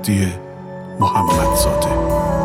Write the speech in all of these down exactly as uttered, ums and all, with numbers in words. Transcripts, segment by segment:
مهدی محمدزاده.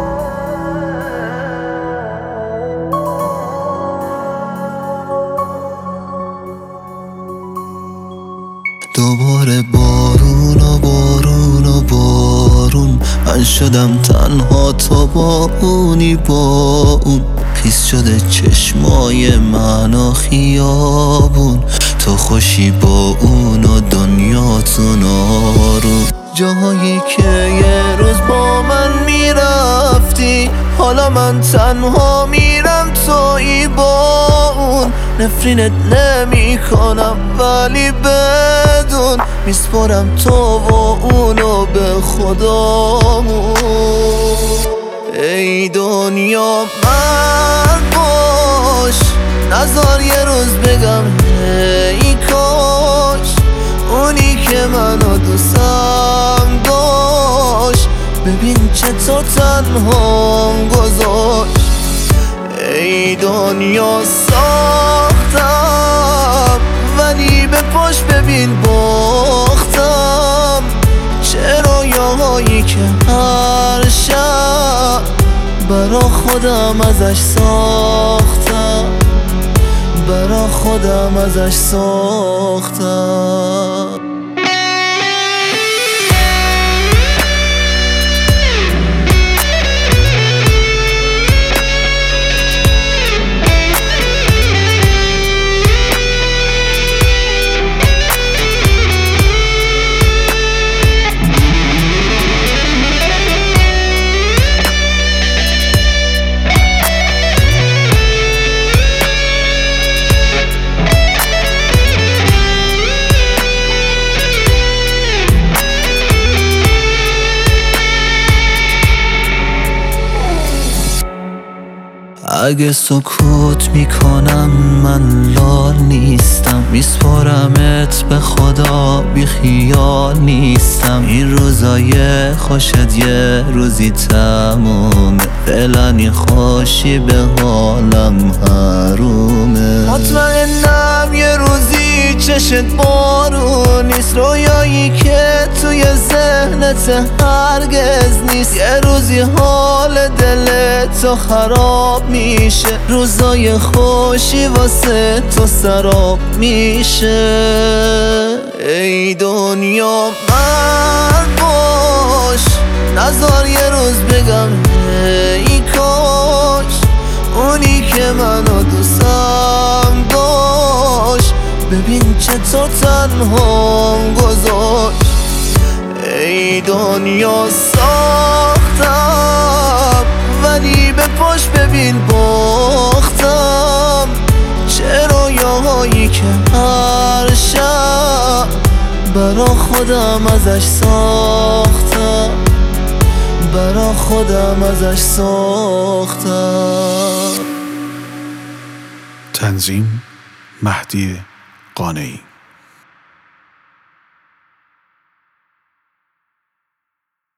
دوباره بارون و بارون و بارون، من شدم تنها تو با اونی با اون. خیس شده چشمای من و خیابون، تو خوشی با اون و دنیاتون آروم. جاهایی که یه روز با من میرفتی، حالا من تنها میرم تویی با اون. نفرینت نمی کنم ولی بدون، میسپرم تو و اونو به خدامون. ای دنیا من باش، نذار یه روز بگم ای کاش اونی که منو دوستم داشت ببین چطور تنهام گذاشت. ای دنیا ساختم ولی به پاش ببین باختم. چه رویاهایی که هر شب برا خودم ازش ساختم، برا خودم ازش ساختم. اگه سکوت میکنم من لال نیستم، میسپارمت به خدا بی خیال نیستم. این روزای خوشت یه روزی تمومه، فعلا این خوشی به حالم حرومه. مطمئنم یه روزی چشت بارون نیست، رویایی که توی ذهنت هرگز نیست. یه روزی حال دلتو خراب میشه، روزای خوشی واسه تو سراب میشه. ای دنیا من باش، نذار یه روز بگم ای کاش اونی که منو دوستم داشت ببین چطور تنهام گذاشت. ای دنیا ساختم ولی به پاش ببین باختم. چه رویاهایی که هر شب برا خودم ازش ساختم، برا خودم ازش ساختم. تنظیم مهدی قانعی.